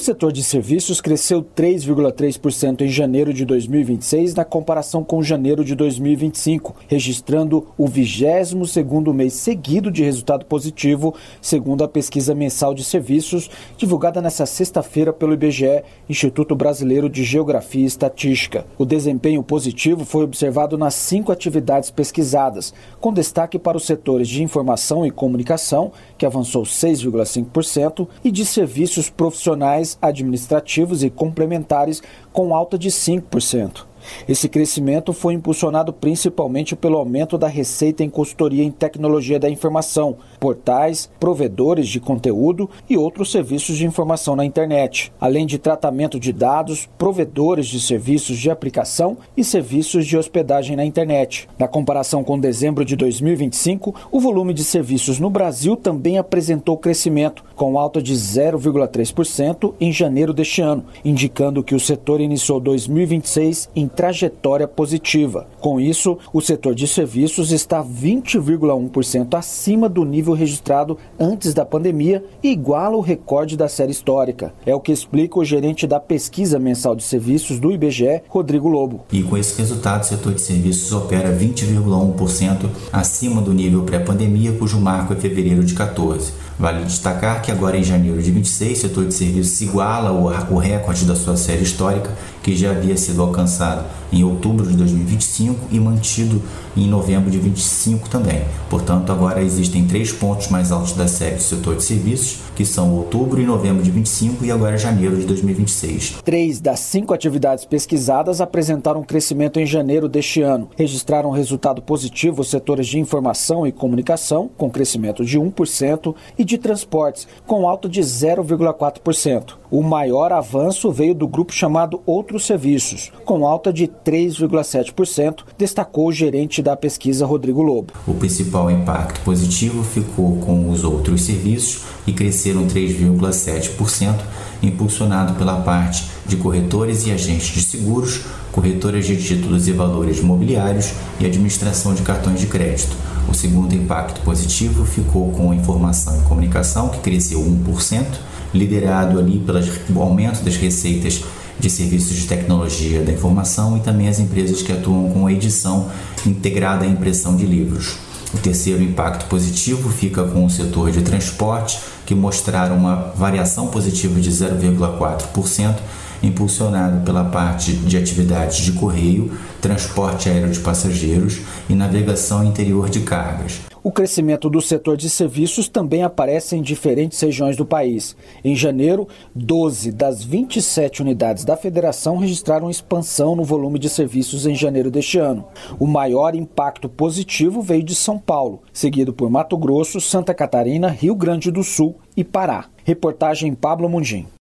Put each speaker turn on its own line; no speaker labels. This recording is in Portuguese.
setor de serviços cresceu 3,3% em janeiro de 2026 na comparação com janeiro de 2025, registrando o 22º mês seguido de resultado positivo, segundo a pesquisa mensal de serviços divulgada nesta sexta-feira pelo IBGE, Instituto Brasileiro de Geografia e Estatística. O desempenho positivo foi observado nas 5 atividades pesquisadas, com destaque para os setores de informação e comunicação, que avançou 6,5%, e de serviços profissionais, administrativos e complementares, com alta de 5%. Esse crescimento foi impulsionado principalmente pelo aumento da receita em consultoria em tecnologia da informação, portais, provedores de conteúdo e outros serviços de informação na internet, além de tratamento de dados, provedores de serviços de aplicação e serviços de hospedagem na internet. Na comparação com dezembro de 2025, o volume de serviços no Brasil também apresentou crescimento, com alta de 0,3% em janeiro deste ano, indicando que o setor iniciou 2026 em trajetória positiva. Com isso, o setor de serviços está 20,1% acima do nível registrado antes da pandemia e iguala o recorde da série histórica. É o que explica o gerente da pesquisa mensal de serviços do IBGE, Rodrigo Lobo.
E com esse resultado, o setor de serviços opera 20,1% acima do nível pré-pandemia, cujo marco é fevereiro de 14. Vale destacar que agora em janeiro de 26, o setor de serviços iguala o recorde da sua série histórica, que já havia sido alcançado em outubro de 2025 e mantido em novembro de 2025 também. Portanto, agora existem 3 pontos mais altos da série do setor de serviços, que são outubro e novembro de 2025 e agora janeiro de 2026.
3 das 5 atividades pesquisadas apresentaram um crescimento em janeiro deste ano. Registraram um resultado positivo os setores de informação e comunicação, com crescimento de 1%, e de transportes, com alta de 0,4%. O maior avanço veio do grupo chamado Outros Serviços, com alta de 3,7%, destacou o gerente da pesquisa Rodrigo Lobo.
O principal impacto positivo ficou com os outros serviços, que cresceram 3,7%, impulsionado pela parte de corretores e agentes de seguros, corretoras de títulos e valores mobiliários e administração de cartões de crédito. O segundo impacto positivo ficou com informação e comunicação, que cresceu 1%, liderado ali pelo aumento das receitas de serviços de tecnologia da informação e também as empresas que atuam com a edição integrada à impressão de livros. O terceiro impacto positivo fica com o setor de transporte, que mostraram uma variação positiva de 0,4%, impulsionado pela parte de atividades de correio, transporte aéreo de passageiros e navegação interior de cargas.
O crescimento do setor de serviços também aparece em diferentes regiões do país. Em janeiro, 12 das 27 unidades da federação registraram expansão no volume de serviços em janeiro deste ano. O maior impacto positivo veio de São Paulo, seguido por Mato Grosso, Santa Catarina, Rio Grande do Sul e Pará. Reportagem Pablo Mundim.